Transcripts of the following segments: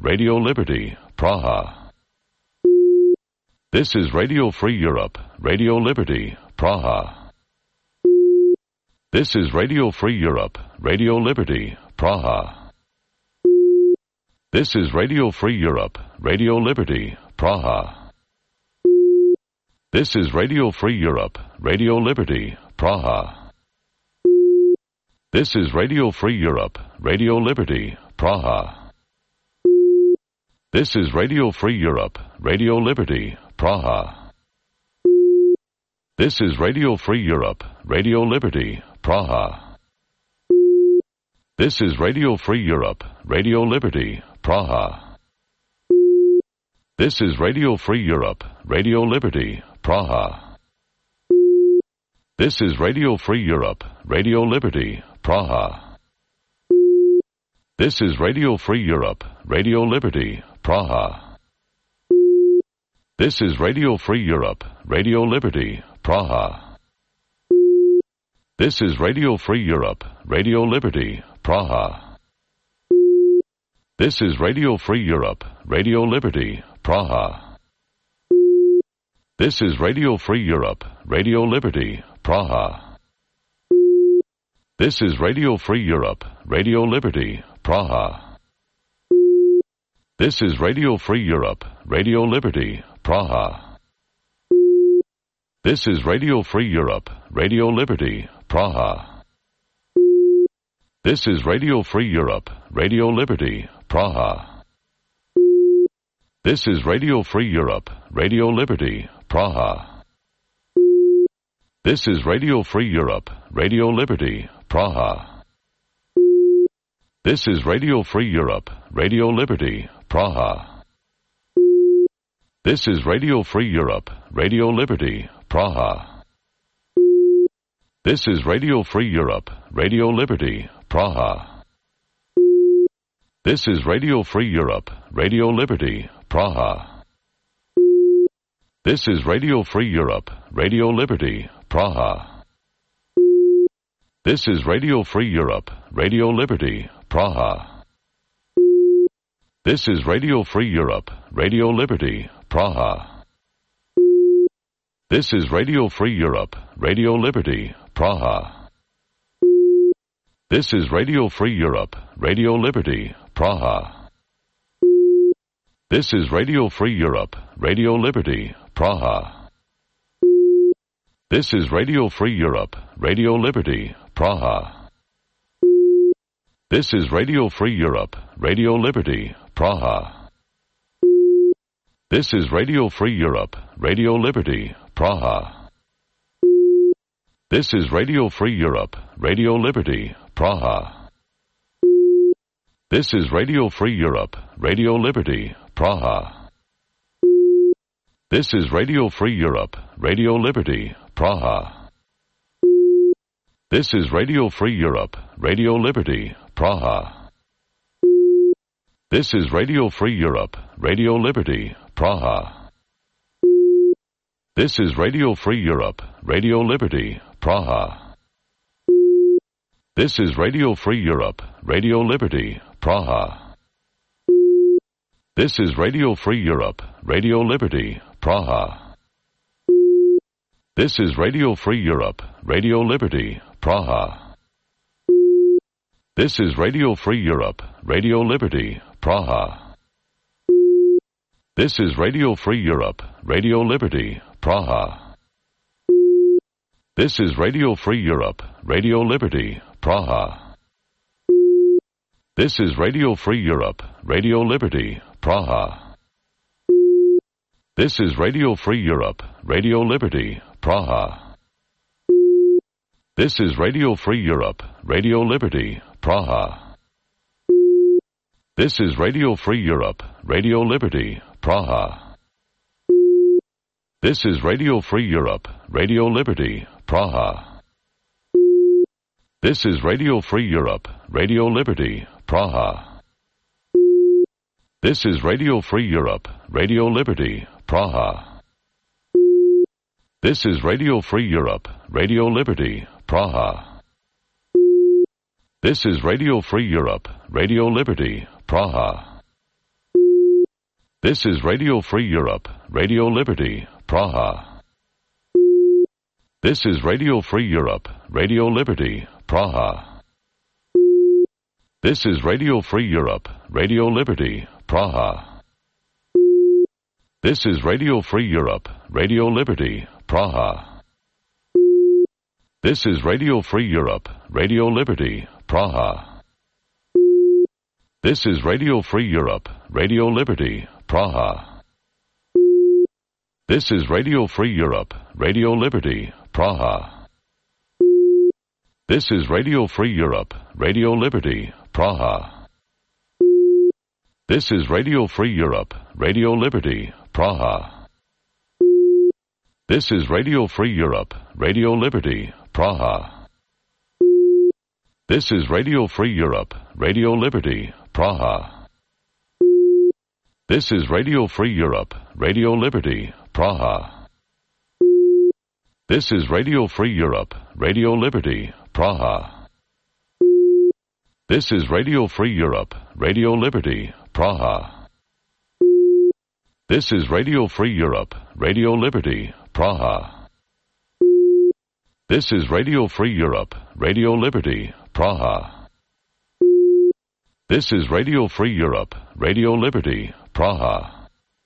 Radio Liberty, Praha. This is Radio Free Europe, Radio Liberty, Praha. This is Radio Free Europe, Radio Liberty, Praha. This is Radio Free Europe, Radio Liberty, Praha. This is Radio Free Europe, Radio Liberty, Praha. This is Radio Free Europe, Radio Liberty, Praha. This is Radio Free Europe, Radio Liberty, Praha. This is Radio Free Europe, Radio Liberty, Praha. This is Radio Free Europe, Radio Liberty, Praha. This is Radio Free Europe, Radio Liberty, Praha. This is Radio Free Europe, Radio Liberty, Praha. This is Radio Free Europe, Radio Liberty, Praha. This is Radio Free Europe, Radio Liberty, Praha. This is Radio Free Europe, Radio Liberty, Praha. This is Radio Free Europe, Radio Liberty, Praha. This is Radio Free Europe, Radio Liberty, Praha. This is Radio Free Europe, Radio Liberty, Praha. This is Radio Free Europe, Radio Liberty, Praha. This is Radio Free Europe, Radio Liberty, Praha. This is Radio Free Europe, Radio Liberty, Praha. This is Radio Free Europe, Radio Liberty, Praha. This is Radio Free Europe, Radio Liberty, Praha. This is Radio Free Europe, Radio Liberty, Praha. This is Radio Free Europe, Radio Liberty, Praha. This is Radio Free Europe, Radio Liberty, Praha. This is Radio Free Europe, Radio Liberty, Praha. This is Radio Free Europe, Radio Liberty, Praha. This is Radio Free Europe, Radio Liberty, Praha. This is Radio Free Europe, Radio Liberty, Praha. This is Radio Free Europe, Radio Liberty, Praha. This is Radio Free Europe, Radio Liberty, Praha. This is Radio Free Europe, Radio Liberty, Praha. This is Radio Free Europe, Radio Liberty, Praha. This is Radio Free Europe, Radio Liberty, Praha. This is Radio Free Europe, Radio Liberty, Praha. This is Radio Free Europe, Radio Liberty, Praha. This is Radio Free Europe, Radio Liberty, Praha. This is Radio Free Europe, Radio Liberty, Praha. This is Radio Free Europe, Radio Liberty, Praha. This is Radio Free Europe, Radio Liberty, Praha. This is Radio Free Europe, Radio Liberty, Praha. This is Radio Free Europe, Radio Liberty, Praha. This is Radio Free Europe, Radio Liberty, Praha. This is Radio Free Europe, Radio Liberty, Praha. This is Radio Free Europe, Radio Liberty, Praha. This is Radio Free Europe, Radio Liberty, Praha. This is Radio Free Europe, Radio Liberty, Praha. This is Radio Free Europe, Radio Liberty, Praha. This is Radio Free Europe, Radio Liberty, Praha. This is Radio Free Europe, Radio Liberty, Praha. This is Radio Free Europe, Radio Liberty, Praha. This is Radio Free Europe, Radio Liberty, Praha. This is Radio Free Europe, Radio Liberty, Praha. This is Radio Free Europe, Radio Liberty, Praha. This is Radio Free Europe, Radio Liberty, Praha. This is Radio Free Europe, Radio Liberty, Praha. This is Radio Free Europe, Radio Liberty, Praha. This is Radio Free Europe, Radio Liberty, Praha. This is Radio Free Europe, Radio Liberty, Praha. This is Radio Free Europe, Radio Liberty, Praha. This is Radio Free Europe, Radio Liberty, Praha. This is Radio Free Europe, Radio Liberty, Praha. This is Radio Free Europe, Radio Liberty, Praha. This is Radio Free Europe, Radio Liberty, Praha. This is Radio Free Europe, Radio Liberty, Praha. This is Radio Free Europe, Radio Liberty, Praha. This is Radio Free Europe, Radio Liberty, Praha. This is Radio Free Europe, Radio Liberty, Praha. This is Radio Free Europe, Radio Liberty, Praha. This is Radio Free Europe, Radio Liberty, Praha. This is Radio Free Europe, Radio Liberty, Praha. This is Radio Free Europe, Radio Liberty, Praha. This is Radio Free Europe, Radio Liberty, Praha.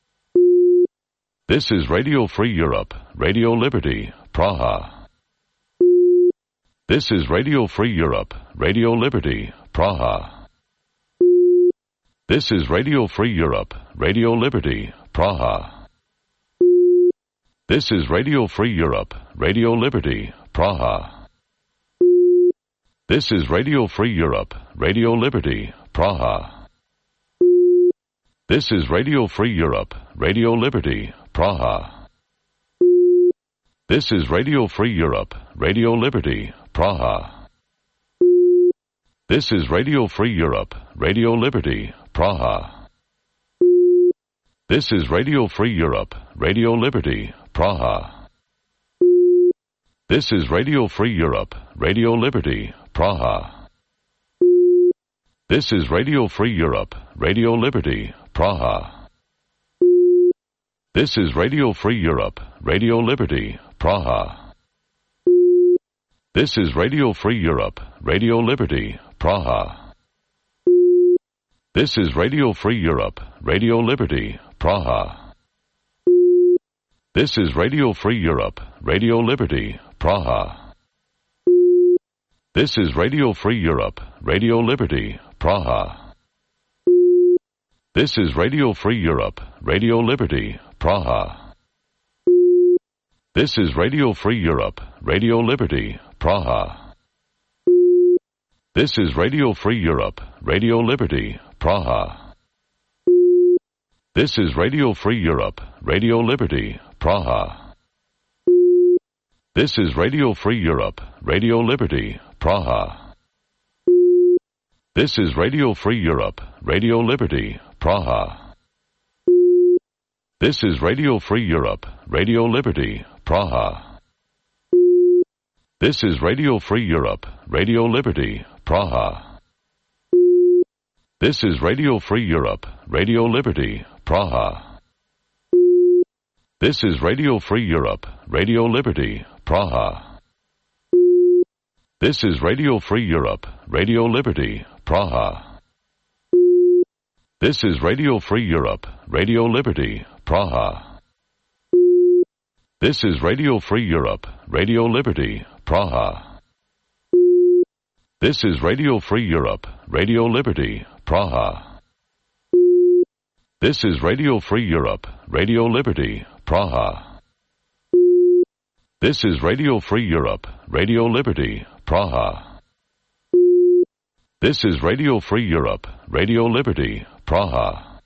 This is Radio Free Europe, Radio Liberty, Praha. This is Radio Free Europe, Radio Liberty, Praha. This is Radio Free Europe, Radio Liberty, Praha. This is Radio Free Europe, Radio Liberty, Praha. This is Radio Free Europe, Radio Liberty, Praha. This is Radio Free Europe, Radio Liberty, Praha. This is Radio Free Europe, Radio Liberty, Praha. This is Radio Free Europe, Radio Liberty, Praha. This is Radio Free Europe, Radio Liberty, Praha. This is Radio Free Europe, Radio Liberty, Praha. This is Radio Free Europe, Radio Liberty, Praha. This is Radio Free Europe, Radio Liberty, Praha. This is Radio Free Europe, Radio Liberty, Praha. This is Radio Free Europe, Radio Liberty, Praha. This is Radio Free Europe, Radio Liberty, Praha. This is Radio Free Europe, Radio Liberty, Praha. This is Radio Free Europe, Radio Liberty, Praha. This is Radio Free Europe, Radio Liberty, Praha. This is Radio Free Europe, Radio Liberty, Praha. This is Radio Free Europe, Radio Liberty, Praha. This is Radio Free Europe, Radio Liberty, Praha. This is Radio Free Europe, Radio Liberty, Praha. This is Radio Free Europe, Radio Liberty, Praha. This is Radio Free Europe, Radio Liberty, Praha. This is Radio Free Europe, Radio Liberty, Praha. This is Radio Free Europe, Radio Liberty, Praha. This is Radio Free Europe, Radio Liberty, Praha. This is Radio Free Europe, Radio Liberty, Praha. This is Radio Free Europe, Radio Liberty, Praha. This is Radio Free Europe, Radio Liberty, Praha. This is Radio Free Europe, Radio Liberty, Praha. This is Radio Free Europe, Radio Liberty, Praha. This is Radio Free Europe, Radio Liberty, Praha.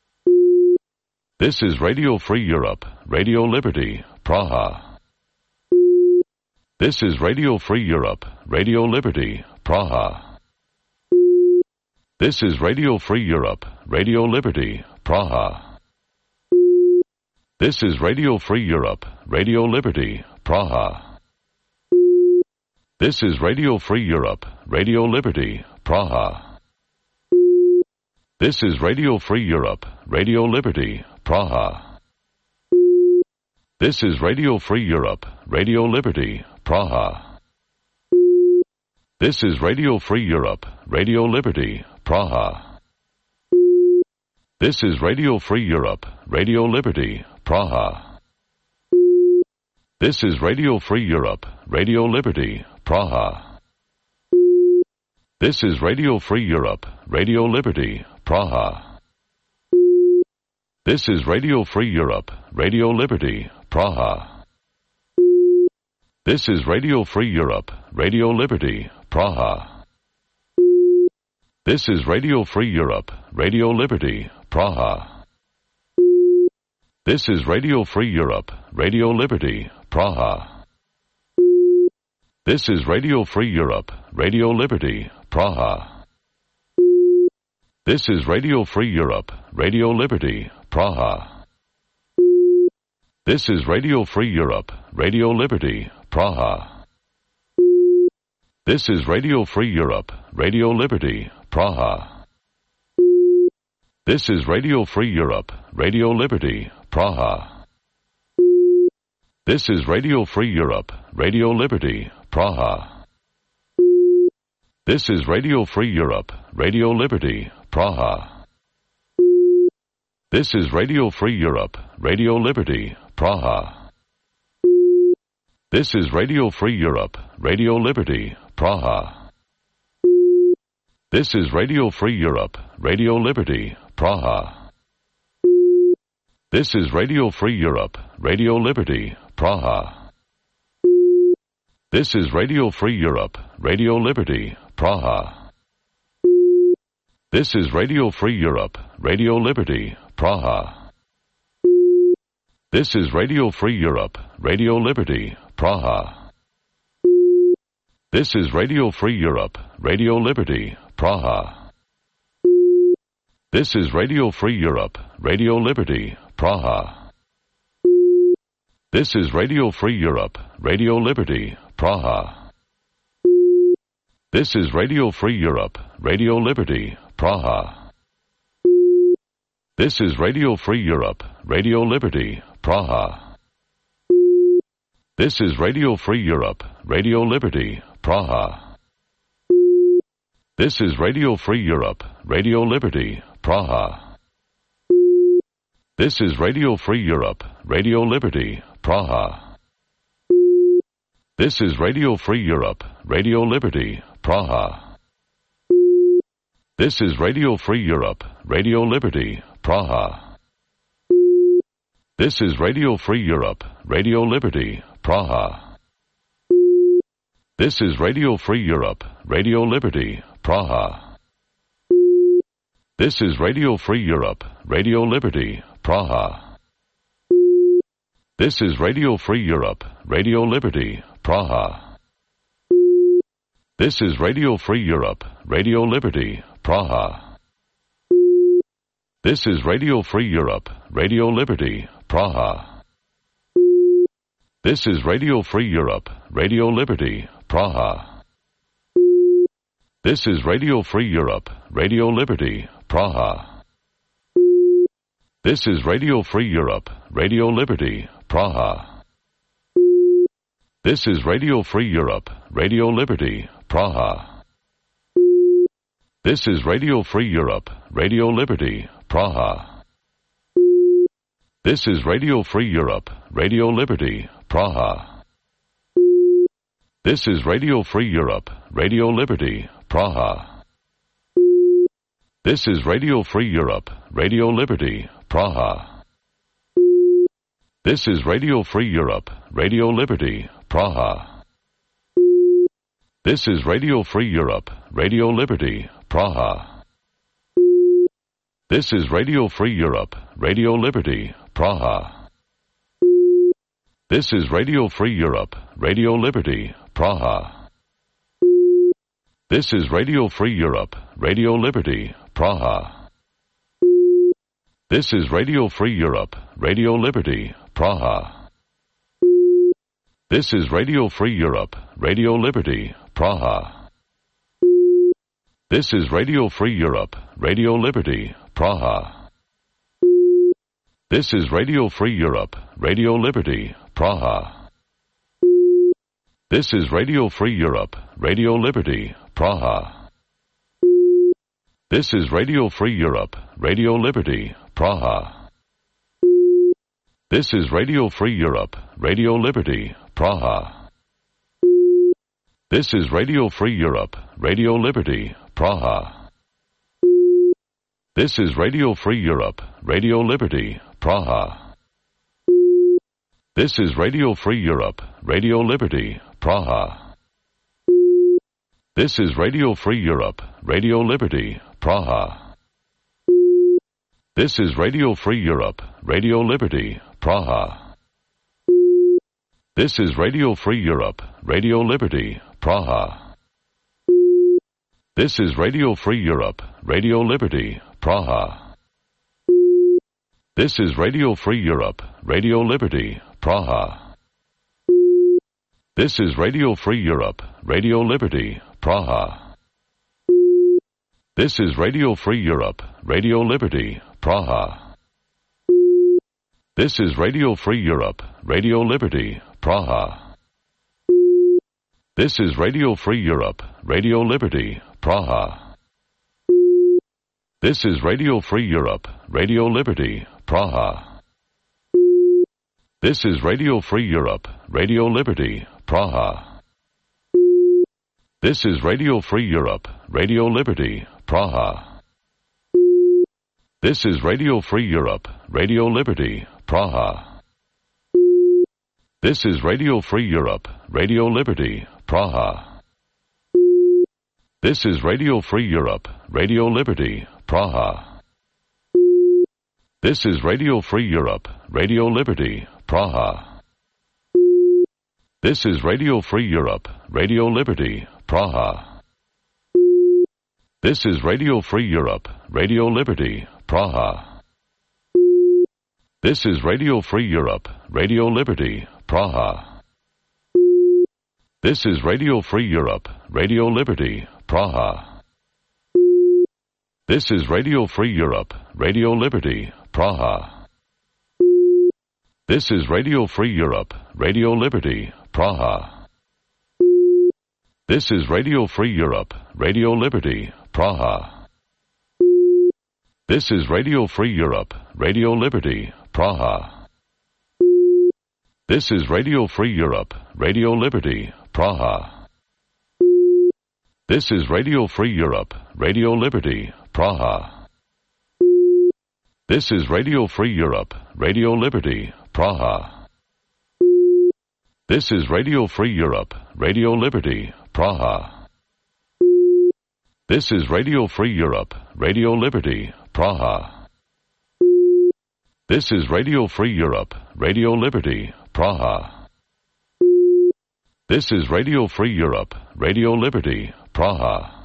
This is Radio Free Europe, Radio Liberty, Praha. This is Radio Free Europe, Radio Liberty, Praha. This is Radio Free Europe, Radio Liberty, Praha. This is Radio Free Europe, Radio Liberty, Praha. This is Radio Free Europe, Radio Liberty, Praha. This is Radio Free Europe, Radio Liberty, Praha. This is Radio Free Europe, Radio Liberty, Praha. This is Radio Free Europe, Radio Liberty, Praha. This is Radio Free Europe, Radio Liberty, Praha. This is Radio Free Europe, Radio Liberty, Praha. This is Radio Free Europe, Radio Liberty, Praha. This is Radio Free Europe, Radio Liberty, Praha. This is Radio Free Europe, Radio Liberty, Praha. This is Radio Free Europe, Radio Liberty, Praha. This is Radio Free Europe, Radio Liberty, Praha. This is Radio Free Europe, Radio Liberty, Praha. This is Radio Free Europe, Radio Liberty, Praha. This is Radio Free Europe, Radio Liberty, Praha. This is Radio Free Europe, Radio Liberty, Praha. This is Radio Free Europe, Radio Liberty, Praha. This is Radio Free Europe, Radio Liberty, Praha. This is Radio Free Europe, Radio Liberty, Praha. This is Radio Free Europe, Radio Liberty, Praha. This is Radio Free Europe, Radio Liberty, Praha. This is Radio Free Europe, Radio Liberty, Praha. This is Radio Free Europe, Radio Liberty, Praha. This is Radio Free Europe, Radio Liberty, Praha. This is Radio Free Europe, Radio Liberty, Praha. This is Radio Free Europe, Radio Liberty, Praha. This is Radio Free Europe, Radio Liberty, Praha. This is Radio Free Europe, Radio Liberty, Praha. This is Radio Free Europe, Radio Liberty, Praha. This is Radio Free Europe, Radio Liberty, Praha. This is Radio Free Europe, Radio Liberty, Praha. This is Radio Free Europe, Radio Liberty, Praha. This is Radio Free Europe, Radio Liberty, Praha. This is Radio Free Europe, Radio Liberty, Praha. This is Radio Free Europe, Radio Liberty, Praha. This is Radio Free Europe, Radio Liberty, Praha. This is Radio Free Europe, Radio Liberty, Praha. This is Radio Free Europe, Radio Liberty, Praha. This is Radio Free Europe, Radio Liberty, Praha. This is Radio Free Europe, Radio Liberty, Praha. This is Radio Free Europe, Radio Liberty, Praha. This is Radio Free Europe, Radio Liberty, Praha. This is Radio Free Europe, Radio Liberty, Praha. This is Radio Free Europe, Radio Liberty, Praha. This is Radio Free Europe, Radio Liberty, Praha. This is Radio Free Europe, Radio Liberty, Praha. This is Radio Free Europe, Radio Liberty, Praha. This is Radio Free Europe, Radio Liberty, Praha. This is Radio Free Europe, Radio Liberty, Praha. This is Radio Free Europe, Radio Liberty, Praha. This is Radio Free Europe, Radio Liberty, Praha. This is Radio Free Europe, Radio Liberty, Praha. This is Radio Free Europe, Radio Liberty, Praha. This is Radio Free Europe, Radio Liberty, Praha. This is Radio Free Europe, Radio Liberty, Praha. This is Radio Free Europe, Radio Liberty, Praha. This is Radio Free Europe, Radio Liberty, Praha. This is Radio Free Europe, Radio Liberty, Praha. This is Radio Free Europe, Radio Liberty, Praha. This is Radio Free Europe, Radio Liberty, Praha. This is Radio Free Europe, Radio Liberty, Praha. This is Radio Free Europe, Radio Liberty, Praha. This is Radio Free Europe, Radio Liberty, Praha. This is Radio Free Europe, Radio Liberty, Praha. This is Radio Free Europe, Radio Liberty, Praha. This is Radio Free Europe, Radio Liberty, Praha. This is Radio Free Europe, Radio Liberty, Praha. This is Radio Free Europe, Radio Liberty, Praha. This is Radio Free Europe, Radio Liberty, Praha. This is Radio Free Europe, Radio Liberty, Praha. This is Radio Free Europe, Radio Liberty, Praha. This is Radio Free Europe, Radio Liberty, Praha. This is Radio Free Europe, Radio Liberty, Praha. This is Radio Free Europe, Radio Liberty, Praha. This is Radio Free Europe, Radio Liberty, Praha. This is Radio Free Europe, Radio Liberty, Praha. This is Radio Free Europe, Radio Liberty, Praha. This is Radio Free Europe, Radio Liberty, Praha. This is Radio Free Europe, Radio Liberty, Praha. This is Radio Free Europe, Radio Liberty, Praha. This is Radio Free Europe, Radio Liberty, Praha. This is Radio Free Europe, Radio Liberty, Praha. This is Radio Free Europe, Radio Liberty, Praha. This is Radio Free Europe, Radio Liberty, Praha. This is Radio Free Europe, Radio Liberty, Praha. This is Radio Free Europe, Radio Liberty, Praha. This is Radio Free Europe, Radio Liberty, Praha. This is Radio Free Europe, Radio Liberty, Praha. This is Radio Free Europe, Radio Liberty, Praha. This is Radio Free Europe, Radio Liberty, Praha. This is Radio Free Europe, Radio Liberty, Praha. This is Radio Free Europe, Radio Liberty, Praha. This is Radio Free Europe, Radio Liberty, Praha. This is Radio Free Europe, Radio Liberty, Praha. This is Radio Free Europe, Radio Liberty, Praha. This is Radio Free Europe, Radio Liberty, Praha.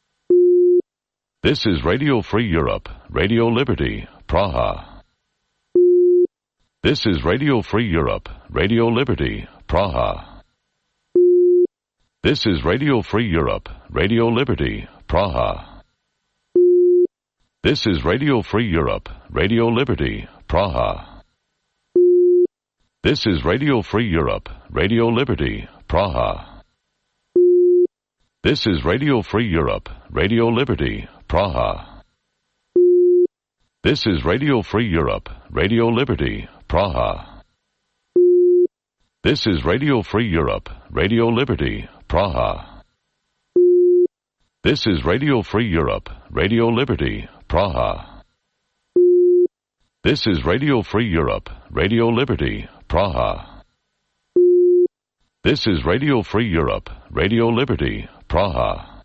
This is Radio Free Europe, Radio Liberty, Praha. This is Radio Free Europe, Radio Liberty, Praha. This is Radio Free Europe, Radio Liberty, Praha. This is Radio Free Europe, Radio Liberty, Praha. This is Radio Free Europe, Radio Liberty, Praha. This is Radio Free Europe, Radio Liberty, Praha. This is Radio Free Europe, Radio Liberty, Praha. This is Radio Free Europe, Radio Liberty, Praha. This is Radio Free Europe, Radio Liberty, Praha. This is Radio Free Europe, Radio Liberty, Praha. This is Radio Free Europe, Radio Liberty, Praha.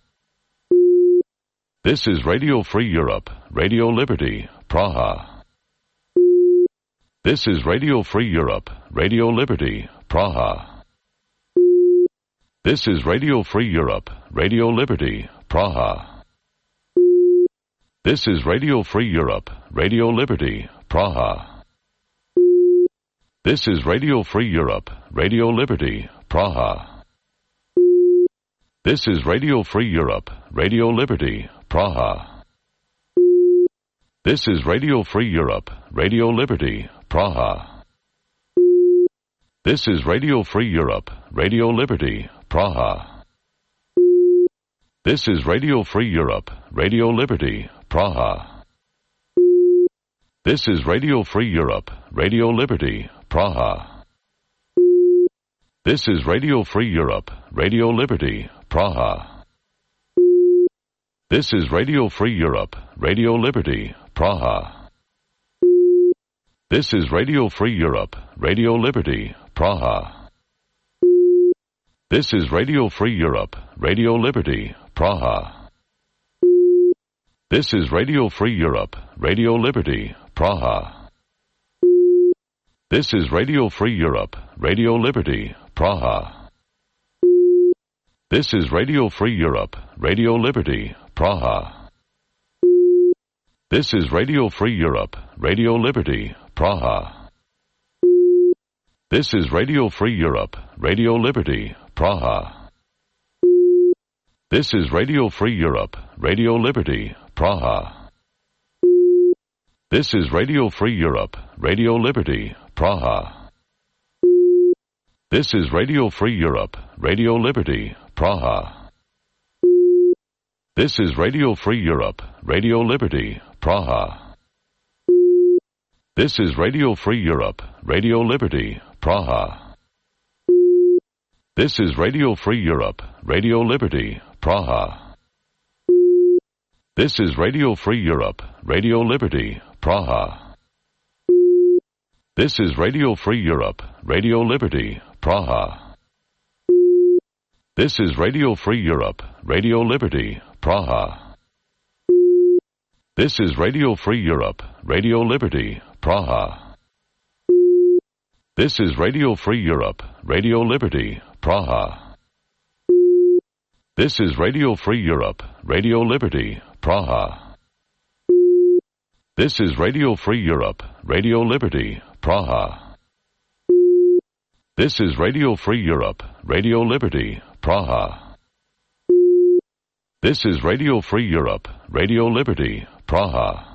This is Radio Free Europe, Radio Liberty, Praha. This is Radio Free Europe, Radio Liberty, Praha. This is Radio Free Europe, Radio Liberty, Praha. This is Radio Free Europe, Radio Liberty, Praha. This is Radio Free Europe, Radio Liberty, Praha. This is Radio Free Europe, Radio Liberty, Praha. This is Radio Free Europe, Radio Liberty, Praha. This is Radio Free Europe, Radio Liberty, Praha. This is Radio Free Europe, Radio Liberty, Praha. This is Radio Free Europe, Radio Liberty, Praha. This is Radio Free Europe, Radio Liberty, Praha. This is Radio Free Europe, Radio Liberty, Praha. This is Radio Free Europe, Radio Liberty, Praha. This is Radio Free Europe, Radio Liberty, Praha. This is Radio Free Europe, Radio Liberty, Praha. This is Radio Free Europe, Radio Liberty, Praha. This is Radio Free Europe, Radio Liberty, Praha. This is Radio Free Europe, Radio Liberty, Praha. This is Radio Free Europe, Radio Liberty, Praha. This is Radio Free Europe, Radio Liberty, Praha. This is Radio Free Europe, Radio Liberty, Praha. This is Radio Free Europe, Radio Liberty, Praha. This is Radio Free Europe, Radio Liberty, Praha. This is Radio Free Europe, Radio Liberty, Praha. This is Radio Free Europe, Radio Liberty, Praha. This is Radio Free Europe, Radio Liberty, Praha. This is Radio Free Europe, Radio Liberty, Praha. This is Radio Free Europe, Radio Liberty, Praha. This is Radio Free Europe, Radio Liberty, Praha. This is Radio Free Europe, Radio Liberty, Praha. This is Radio Free Europe, Radio Liberty, Praha. This is Radio Free Europe, Radio Liberty, Praha. This is Radio Free Europe, Radio Liberty, Praha. This is Radio Free Europe, Radio Liberty, Praha.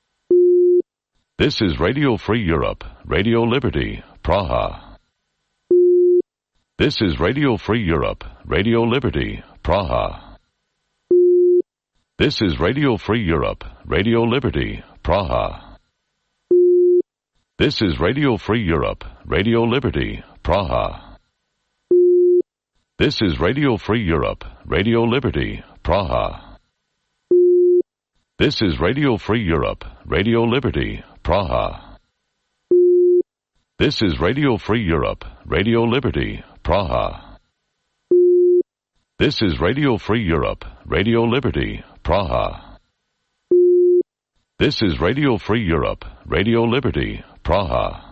This is Radio Free Europe, Radio Liberty, Praha. This is Radio Free Europe, Radio Liberty, Praha. This is Radio Free Europe, Radio Liberty, Praha. This is Radio Free Europe, Radio Liberty, Praha. This is Radio Free Europe, Radio Liberty, Praha. This is Radio Free Europe, Radio Liberty, Praha. This is Radio Free Europe, Radio Liberty, Praha. This is Radio Free Europe, Radio Liberty, Praha. This is Radio Free Europe, Radio Liberty, Praha.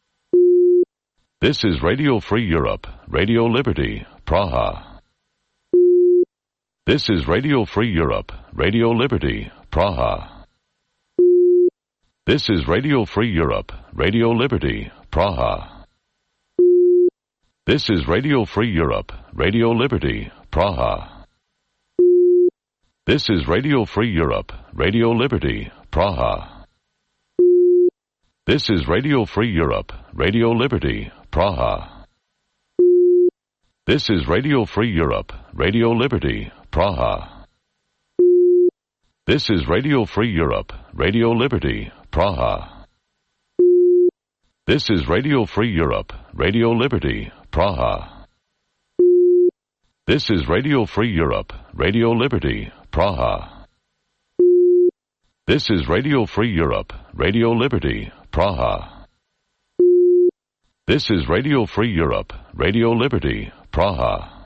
This is Radio Free Europe, Radio Liberty, Praha. This is Radio Free Europe, Radio Liberty, Praha. This is Radio Free Europe, Radio Liberty, Praha. This is Radio Free Europe, Radio Liberty, Praha. This is Radio Free Europe, Radio Liberty, Praha. This is Radio Free Europe, Radio Liberty, Praha. This is Radio Free Europe, Radio Liberty, Praha. This is Radio Free Europe, Radio Liberty, Praha. This is Radio Free Europe, Radio Liberty, Praha. This is Radio Free Europe, Radio Liberty, Praha. This is Radio Free Europe, Radio Liberty, Praha. This is Radio Free Europe, Radio Liberty, Praha.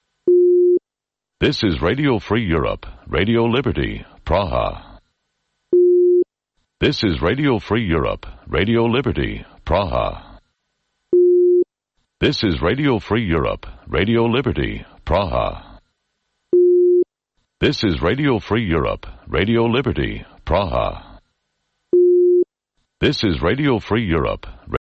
This is Radio Free Europe, Radio Liberty, Praha. This is Radio Free Europe, Radio Liberty, Praha. This is Radio Free Europe, Radio Liberty, Praha. This is Radio Free Europe, Radio Liberty, Praha. This is Radio Free Europe,